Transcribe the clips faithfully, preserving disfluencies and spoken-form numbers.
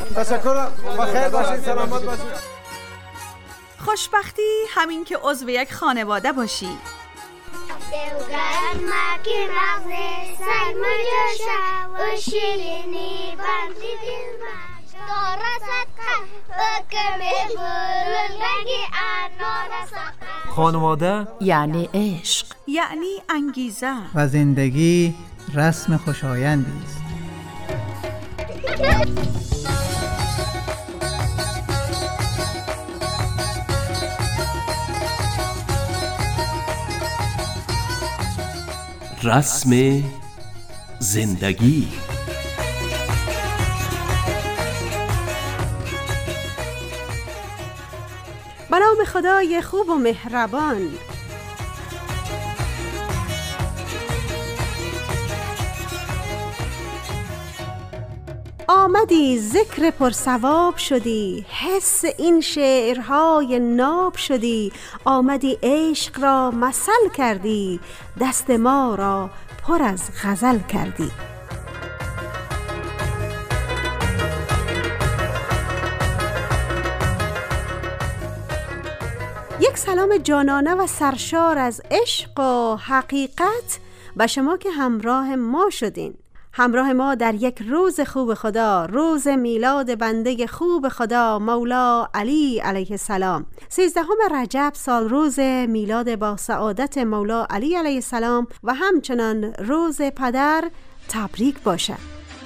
تشکر، بخیر باشید، سلامت باشید. خوشبختی همین که عضو یک خانواده باشی. دلگرم مکی مغزه سرمایه شد و شیرینی بندی دل مجد دارست خم بکمی بلندگی انارست. خانواده یعنی عشق، یعنی انگیزه و زندگی رسم خوشایندی است. رسم زندگی. به نام خدای خوب و مهربان. آمدی ذکر پرثواب شدی، حس این شعرهای ناب شدی. آمدی عشق را مثل کردی، دست ما را پر از غزل کردی. یک سلام جانانه و سرشار از عشق و حقیقت به شما که همراه ما شدین، همراه ما در یک روز خوب خدا، روز میلاد بنده خوب خدا مولا علی علیه السلام. سیزدهم رجب سال روز میلاد با سعادت مولا علی علیه السلام و همچنان روز پدر تبریک باشه.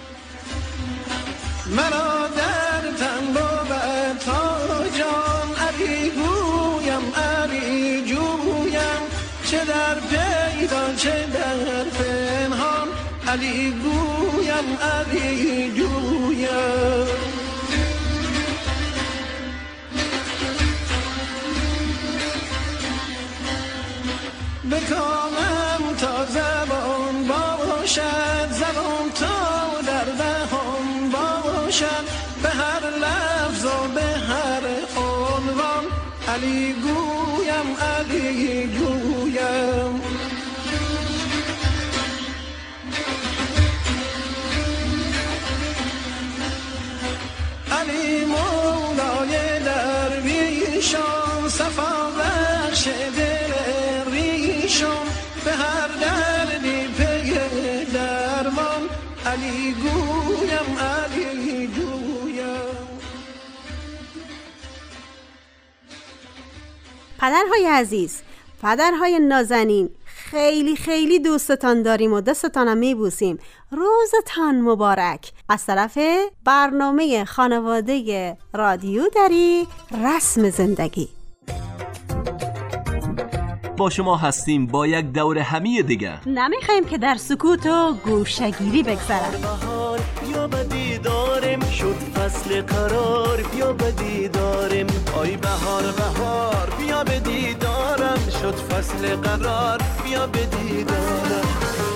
مرا در تنبو به تا جان علی گویم علی جویم، چه در پیدا چه در پنهان علی گویم علی جویم. به کامم تا زبان باشد، زبان تا در دهان باشد، به هر لفظ و به هر عنوان علی گویم علی جویم. علی مولای درویشان، صفا بخش دل ریشان، به هر دردی پی درمان علی گویم علی جویم. پدرهای عزیز، پدرهای نازنین، خیلی خیلی دوستتان داریم و دستتانم میبوسیم. روزتان مبارک از طرف برنامه خانواده رادیو دری رسم زندگی. با شما هستیم با یک دور همی دیگه. نمیخوایم که در سکوت و گوشگیری بگذرم. بهار بیا به دیدارم، شد فصل قرار بیا به دیدارم. آی بهار بهار بیا به دیدارم، شد فصل قرار بیا به دیدارم.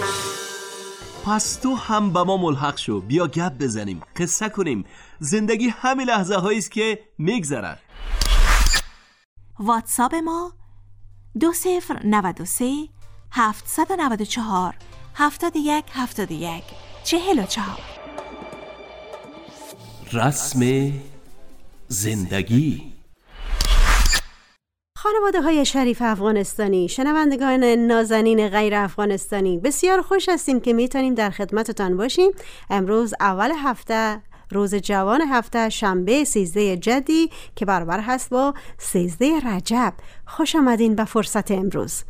پس تو هم با ما ملحق شو، بیا گپ بزنیم، قصه کنیم. زندگی همین لحظه هاییست که میگذره. واتساپ ما دو صفر نود و سه هفتصد و نود و چهار هفتاد و یک هفتاد و یک چهل و چهار. رسم زندگی. خانواده های شریف افغانستانی، شنوندگان نازنین غیر افغانستانی، بسیار خوش هستیم که میتونیم در خدمتتان باشیم. امروز اول هفته، روز جوان هفته، شنبه سیزده جدی که برابر هست با سیزده رجب. خوش آمدین به فرصت امروز.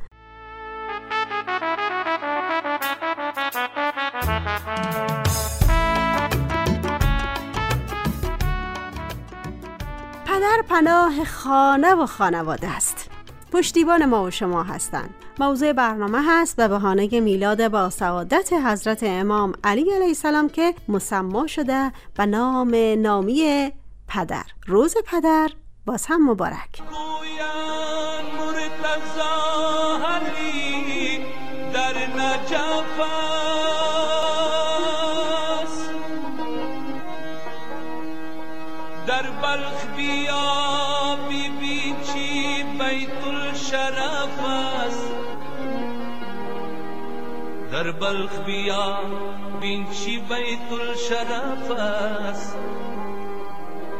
پدر پناه خانه و خانواده است. پشتیبان ما و شما هستند. موضوع برنامه هست به بهانه میلاد با سعادت حضرت امام علی علیه السلام که مسما شده به نام نامی پدر. روز پدر باز هم مبارک. در نجف است، در بلخ بیا بی بی چی بیت الشرف است، در بلخ بیا بین چی بیت الشرف است.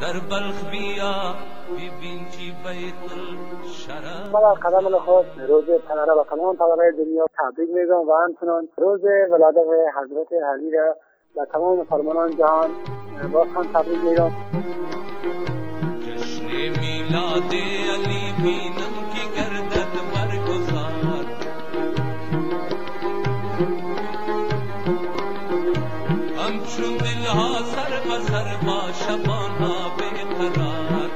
در بلخ بیا ببین چی بیت الشرف. من از قدم خود روز پدر و تمام پدرهای دنیا تبریک میگم و همچنان روز ولادت حضرت علی را و تمام مسلمانان جهان باز هم تبریک میگم. جشن میلاد علی بینم که گردد برگزار، همچون دلها سر بسر با شبانها بقرار.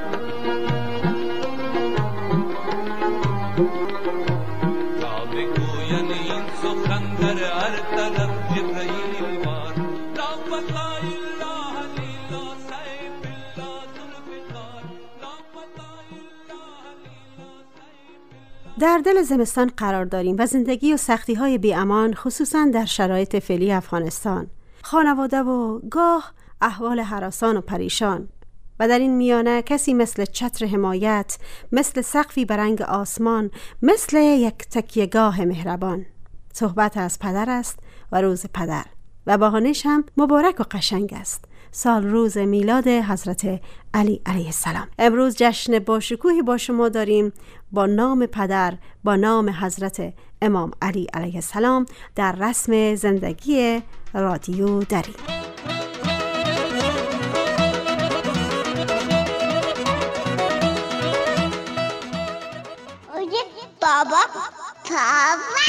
تا بگوین این سخن در هر طرف جبرئیل وار. لا بلا الا لیلا سیف الله ذوالفقار. لا بلا الا لیلا سیف. در دل زمستان قرار داریم و زندگی و سختی‌های بی‌امان خصوصاً در شرایط فعلی افغانستان، خانواده و گاه احوال هراسان و پریشان، و در این میانه کسی مثل چتر حمایت، مثل سقفی برنگ آسمان، مثل یک تکیهگاه مهربان. صحبت از پدر است و روز پدر و بهانه‌اش هم مبارک و قشنگ است. سال روز میلاد حضرت علی علیه السلام. امروز جشن باشکوهی با شما داریم با نام پدر، با نام حضرت امام علی علیه السلام در رسم زندگی رادیو دری. بابا پاوکه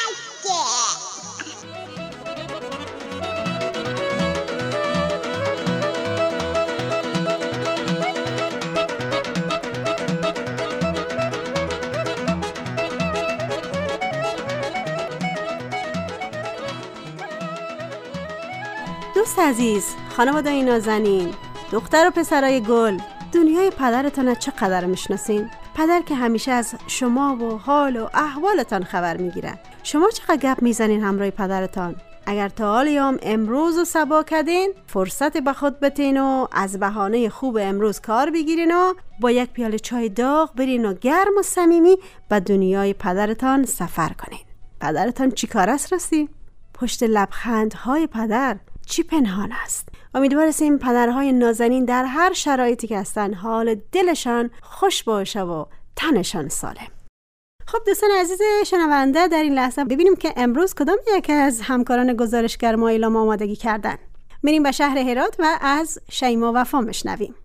دوست عزیز، خانواده‌ی نازنین، دختر و پسرای گل، دنیای پدرتان چقدر میشناسین؟ پدر که همیشه از شما و حال و احوالتان خبر میگیره. شما چقدر گپ میزنین همراه پدرتان؟ اگر تا حالیام امروز و صبا کردین، فرصت به خود بتین و از بهانه خوب امروز کار بگیرین و با یک پیاله چای داغ برین و گرم و صمیمی به دنیای پدرتان سفر کنین. پدرتان چی کار است راستی؟ پشت لبخندهای پدر چی پنهان است؟ امیدوار هستیم پدرهای نازنین در هر شرایطی که هستن حال دلشان خوش باشه و تنشان سالم. خب دوستان عزیز شنونده، در این لحظه ببینیم که امروز کدام یک از همکاران گزارشگر ما اعلام آمادگی کردن. میریم به شهر هرات و از شیما وفا میشنویم.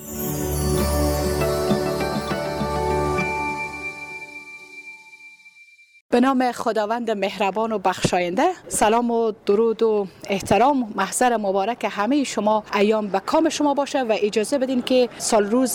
به نام خداوند مهربان و بخشاینده، سلام و درود و احترام محضر مبارک همه شما ایام به کام شما باشه و اجازه بدین که سال روز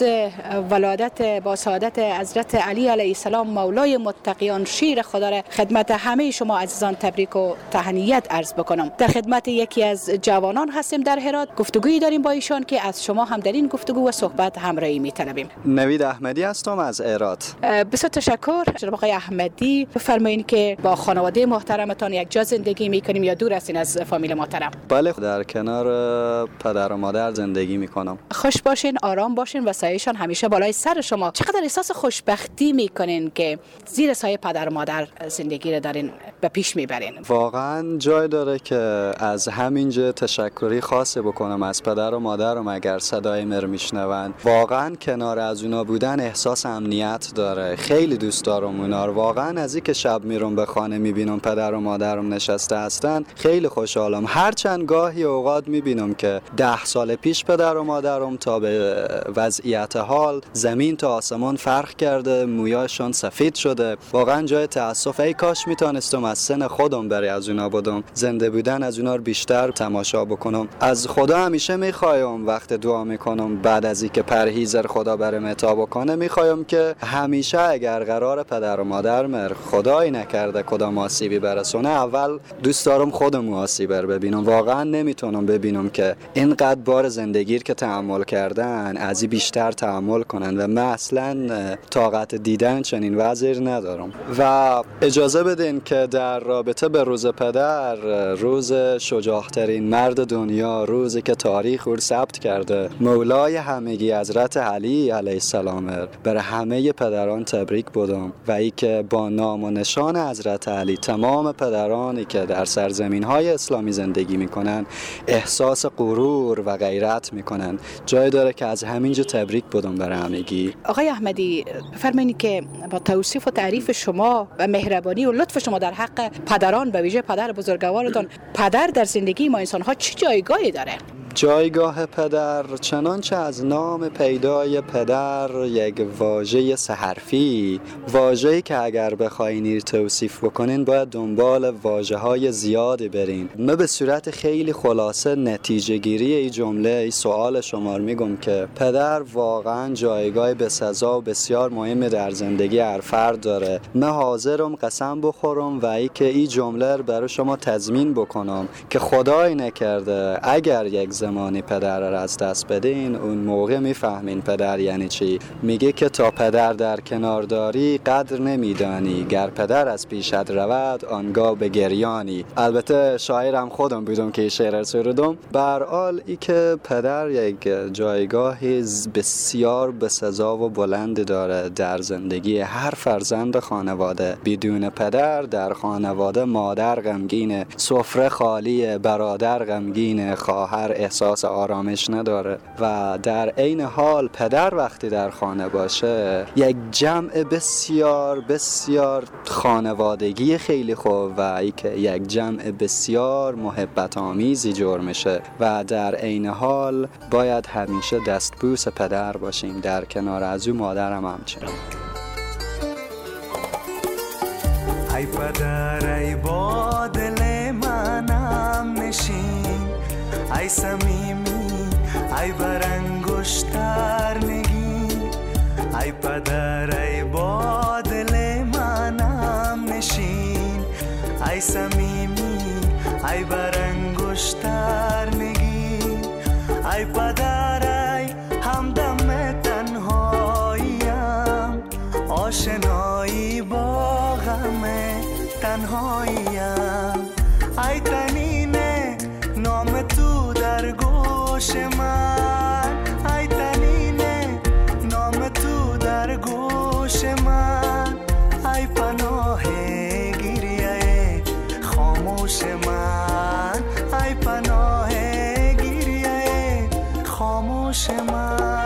ولادت با سعادت حضرت علی علیه السلام مولای متقیان شیر خدا را خدمت همه شما عزیزان تبریک و تهنیت عرض بکنم. در خدمت یکی از جوانان هستیم در هرات، گفتگویی داریم با ایشان که از شما هم در این گفتگو و صحبت همراهی می‌طلبیم. نوید احمدی هستم از هرات. بسیار تشکر جناب آقای احمدی. این که با خانواده محترمتان یک جا زندگی میکنیم یا دور هستین از فامیل محترم؟ بله، در کنار پدر و مادر زندگی میکنم. خوش باشین، آرام باشین و سایه‌شان همیشه بالای سر شما. چقدر احساس خوشبختی میکنین که زیر سایه پدر و مادر زندگی رو دارین به پیش میبرین؟ واقعا جای داره که از همینجا تشکری خاصه بکنم از پدر و مادرم. اگر صدای مر میشنون، واقعا کنار از اونا بودن احساس امنیت داره. خیلی دوست دارم اونا. واقعا از اینکه شب میرم به خانه میبینم پدر و مادرم نشسته هستن خیلی خوشحالم. هرچند گاهی اوقات میبینم که ده سال پیش پدر و مادرم تا به وضعیت حال زمین تا آسمان فرق کرده، مویاشون سفید شده. واقعا جای تأسف. ای کاش میتونستم از سن خودم بری از اونا بودم، زنده بودن از اونا رو بیشتر تماشا بکنم. از خدا همیشه میخوایم وقت دعا میکنم بعد از اینکه پرهیز خدا برام عطا بکنه، میخوایم که همیشه اگر قرار پدر و مادر مر خدای نکرده کدام آسیبی برسونه، اول دوست دارم خودم آسیب ببینم. واقعا نمیتونم ببینم که اینقدر بار زندگی که تحمل کردن از این بیشتر تحمل کنن و من اصلا طاقت دیدن چنین وضعی ندارم. و اجازه بدین که در رابطه به روز پدر، روز شجاع‌ترین مرد دنیا، روزی که تاریخ او ثبت کرده، مولای همگی حضرت علی علیه السلام، برای همه پدران تبریک بودم و ای که با نام و نشان زاشان حضرت علی تمام پدرانی که در سرزمین‌های اسلامی زندگی میکنن احساس غرور و غیرت میکنن. جای داره که از همینجا تبریک بدم برای همگی. آقای احمدی، فرمایید که با توصیف و تعریف شما و مهربانی و لطف شما در حق پدران و ویژه پدر بزرگوارتان، پدر در زندگی ما انسان‌ها چه جایگاهی داره؟ جایگاه پدر چنانچه از نام پیدای پدر یک واژه سه حرفی، واژه‌ای که اگر بخواین این توصیف بکنین باید دنبال واژه‌های زیادی برین. من به صورت خیلی خلاصه نتیجه گیری این جمله این سوال شما رو میگم که پدر واقعا جایگاه بسزا و بسیار مهمی در زندگی هر فرد داره. من حاضرم قسم بخورم و ای که این جمله رو برای شما تضمین بکنم که خدای نکرده اگر یک زمانی پدر را از دست بدین اون موقع میفهمین پدر یعنی چی. میگه که تا پدر در کنار داری قدر نمیدانی، گر پدر از پیشت رود آنگاه به گریانی. البته شاعرم خودم بودم که شعر سرودم. برحال ای که پدر یک جایگاهی بسیار بسزا و بلند داره در زندگی هر فرزند خانواده. بدون پدر در خانواده مادر غمگینه، سفره خالیه، برادر غمگینه، خواهر احساس آرامش نداره و در عین حال پدر وقتی در خانه باشه یک جمع بسیار بسیار خانوادگی خیلی خوب و ای که یک جمع بسیار محبت آمیزی جور میشه و در عین حال باید همیشه دستبوس پدر باشیم. در کنار از او مادرم همچنین. ای پدر ای با دل منم نشین، ای صمیمی ای بر انگشتر نگین، ای پدر ای با دل منم نشین، ای صمیمی ای بر انگشتر نگین، ای پدر ای همدم تنهاییم، آشنایی با غم تنهاییم، ای تنینه نام تو در گوش من، ای تنینه نام تو در گوش من، ای پناه گریه خاموش من، ای پناه گریه خاموش من.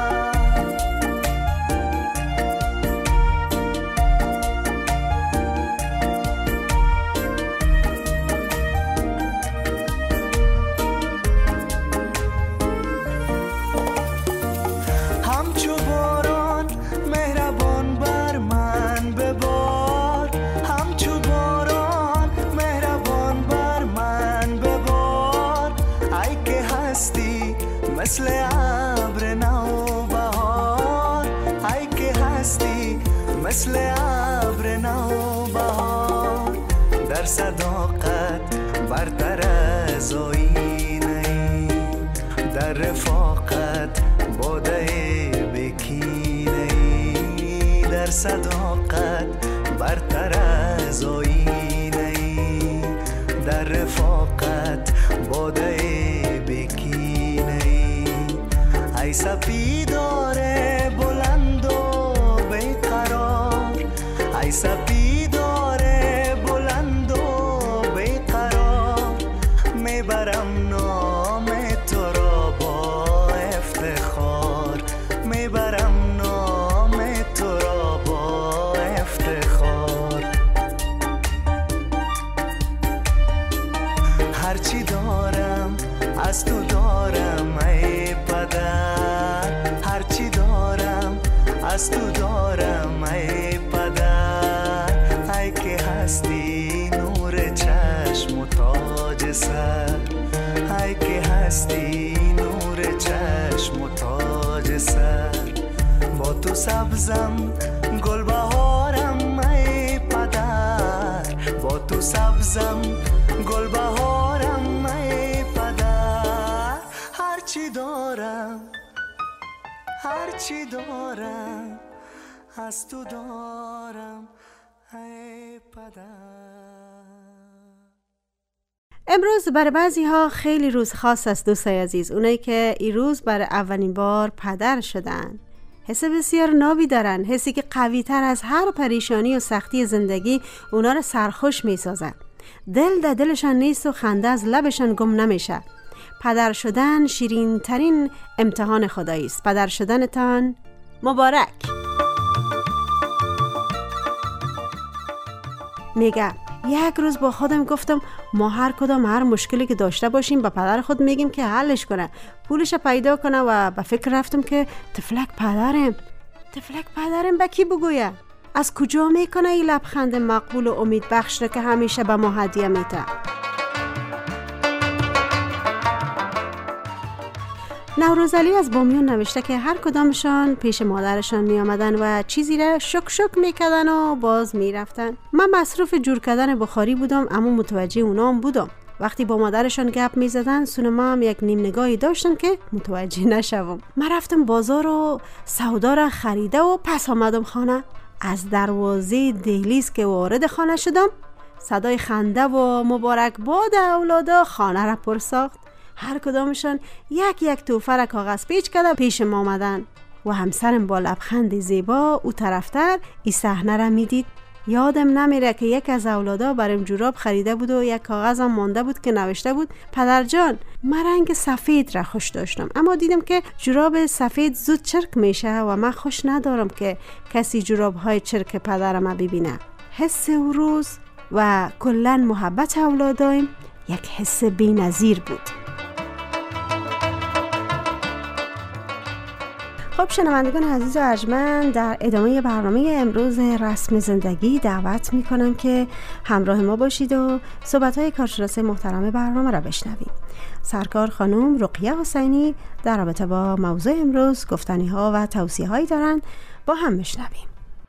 مثل ابر نوبهار، ای که هستی مثل ابر نوبهار، در صداقت برتر از آینه ای، در رفاقت باده بکینه ای، در صداقت برتر از آینه ای، در رفاقت باده ای سپیداره بلند و بیقرار، ای سپیداره بلند و بیقرار، میبرم نام تو را با افتخار، میبرم نام تو را با افتخار. هرچی دارم از تو دارم ای پدر، هرچی دارم از تو دارم ای پدر، ای که هستی نور چشم و تاج سر، ای که هستی نور چشم و تاج سر، با تو سبزم گل بهارم ای پدر، با تو سبزم گل بهارم ای پدر، هرچی دارم هرچی دارم از تو دارم ای پدر. امروز برای بعضی ها خیلی روز خاص است دوستای عزیز، اونایی که این روز برای اولین بار پدر شدن. حس بسیار نابی دارن، حسی که قوی تر از هر پریشانی و سختی زندگی اونا رو سرخوش می سازن. دل در دلشان نیست و خنده از لبشان گم نمیشه. پدر شدن شیرین ترین امتحان خدایی است. پدر شدنتان مبارک. میگه یک روز با خودم گفتم ما هر کدام هر مشکلی که داشته باشیم به پدر خود میگیم که حلش کنه، پولش پیدا کنه و به فکر رفتم که تفلک پدرم تفلک پدرم به کی بگویم؟ از کجا میکنه این لبخند مقبول و امید بخش را که همیشه به ما هدیه میده؟ نوروزعلی از بامیان نوشته که هر کدامشان پیش مادرشان می آمدن و چیزی را شک شک میکردن و باز میرفتن. من مصروف جور کردن بخاری بودم اما متوجه اونام بودم. وقتی با مادرشان گپ میزدن سونما هم یک نیم نگاهی داشتن که متوجه نشوم. من رفتم بازار و سودا را خریده و پس آمدم خانه. از دروازه دهلیز که وارد خانه شدم صدای خنده و مبارک باد اولادا خانه را پر ساخت. هر کدامشان یک یک توفه را کاغذ پیچ کرده پیش ما آمدن و همسرم با لبخند زیبا او طرفتر این صحنه را میدید. یادم نمیره که یک از اولادا برام جوراب خریده بود و یک کاغذم مانده بود که نوشته بود پدر جان من رنگ سفید را خوش داشتم اما دیدم که جوراب سفید زود چرک میشه و من خوش ندارم که کسی جوراب های چرک پدرم ببینه. حس او روز و کلن محبت اولادایم یک حس بی‌نظیر بود. خب شنوندگان عزیز و ارجمند، در ادامه برنامه امروز رسم زندگی دعوت میکنم که همراه ما باشید و صحبت‌های کارشناس محترم برنامه را بشنویم. سرکار خانم رقیه حسینی در رابطه با موضوع امروز گفتنی‌ها و توصیه‌هایی دارند، با هم بشنویم.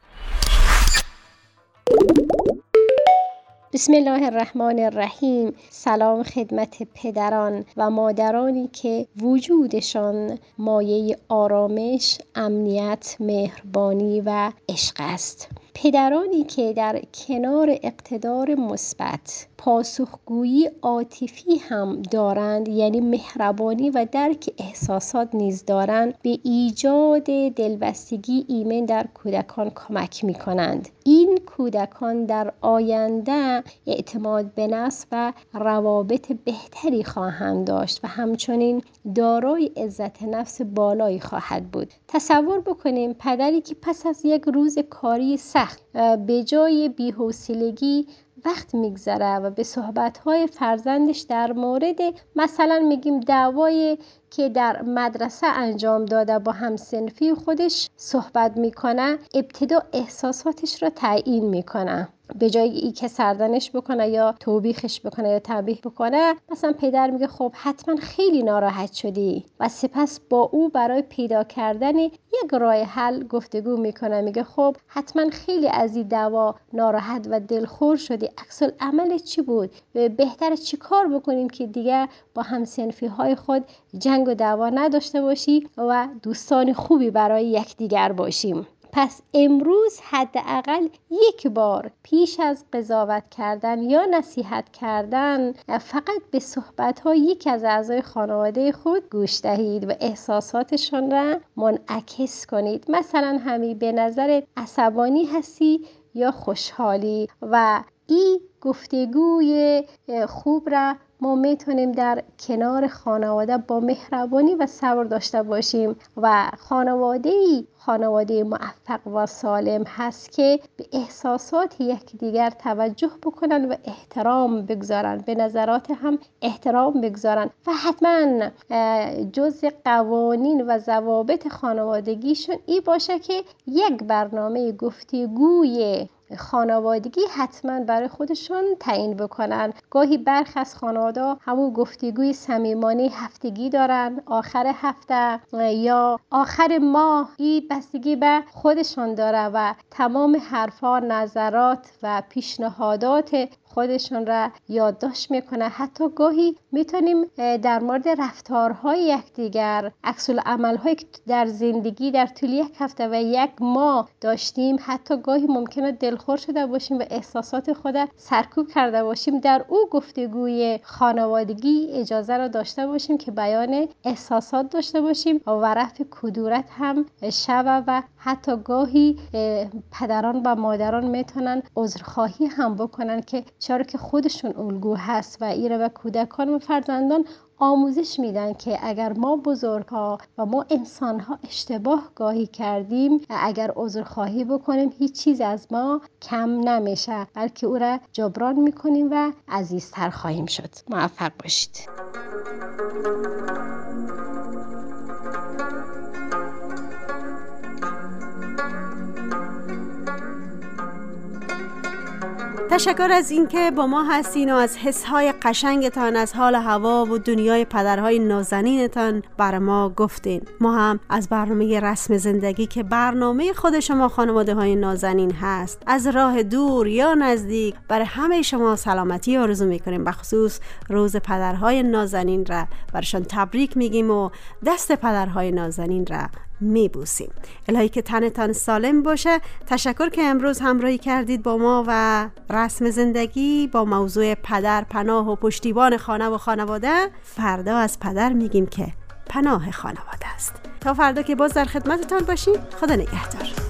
بسم الله الرحمن الرحیم. سلام خدمت پدران و مادرانی که وجودشان مایه آرامش، امنیت، مهربانی و عشق است. پدرانی که در کنار اقتدار مثبت پاسخگویی عاطفی هم دارند، یعنی مهربانی و درک احساسات نیز دارند، به ایجاد دلبستگی ایمن در کودکان کمک می کنند. این کودکان در آینده اعتماد به نفس و روابط بهتری خواهند داشت و همچنین دارای عزت نفس بالایی خواهد بود. تصور بکنیم پدری که پس از یک روز کاری سخت به جای بی‌حوصلگی وقت میگذره و به صحبت‌های فرزندش در مورد مثلا میگیم دعوایی که در مدرسه انجام داده با همسنفی خودش صحبت میکنه، ابتدا احساساتش را تعیین میکنه. به جای ای که سردنش بکنه یا توبیخش بکنه یا تنبیه بکنه، مثلا پدر میگه خب حتما خیلی ناراحت شدی و سپس با او برای پیدا کردن یک راه حل گفتگو میکنه. میگه خب حتما خیلی از این دعوا ناراحت و دلخور شدی، عکس العمل چی بود؟ بهتره چی کار بکنیم که دیگه با همسنفی های خود جنگ و دعوا نداشته باشی و دوستان خوبی برای یکدیگر باشیم. پس امروز حداقل یک بار پیش از قضاوت کردن یا نصیحت کردن فقط به صحبت‌های یک از اعضای خانواده خود گوش دهید و احساساتشان را منعکس کنید. مثلا همین به نظر عصبانی هستی یا خوشحالی، و این گفتگوی خوب را ما میتونیم در کنار خانواده با مهربانی و صبر داشته باشیم و خانواده‌ای خانواده موفق و سالم هست که به احساسات یکدیگر توجه بکنن و احترام بگذارن، به نظرات هم احترام بگذارن و حتما جزء قوانین و ضوابط خانوادگیشون این باشه که یک برنامه گفتگوی خانوادگی حتما برای خودشون تعیین بکنن. گاهی برخی از خانواده همون گفتگوی صمیمانه هفتگی دارن، آخر هفته یا آخر ماه، این بستگی به خودشون داره و تمام حرفا، نظرات و پیشنهادات خودشون را یادداشت میکنه. حتی گاهی میتونیم در مورد رفتارهای یکدیگر، عکس العمل‌هایی که در زندگی در طول یک هفته و یک ماه داشتیم، حتی گاهی ممکنه دلخور شده باشیم و احساسات خود سرکوب کرده باشیم، در او گفتگوی خانوادگی اجازه را داشته باشیم که بیان احساسات داشته باشیم و رفع کدورت هم شود و حتی گاهی پدران و مادران میتونن عذرخواهی هم بکنن که چرا که خودشون الگو هست و ایره به کودکان و فرزندان آموزش میدن که اگر ما بزرگها و ما انسانها اشتباه گاهی کردیم، اگر عذرخواهی بکنیم هیچ چیز از ما کم نمیشه، بلکه او را جبران میکنیم و عزیزتر خواهیم شد. موفق باشید. تشکر از اینکه با ما هستین و از حسهای قشنگتان، از حال هوا و دنیای پدرهای نازنینتان بر ما گفتین. ما هم از برنامه رسم زندگی که برنامه خود شما خانواده های نازنین هست، از راه دور یا نزدیک، برای همه شما سلامتی آرزو میکنیم. بخصوص روز پدرهای نازنین را برشان تبریک میگیم و دست پدرهای نازنین را میبوسیم. الهی که تنتان سالم باشه. تشکر که امروز همراهی کردید با ما و رسم زندگی با موضوع پدر، پناه و پشتیبان خانه و خانواده. فردا از پدر میگیم که پناه خانواده است. تا فردا که باز در خدمتتان باشیم. خدا نگهدار.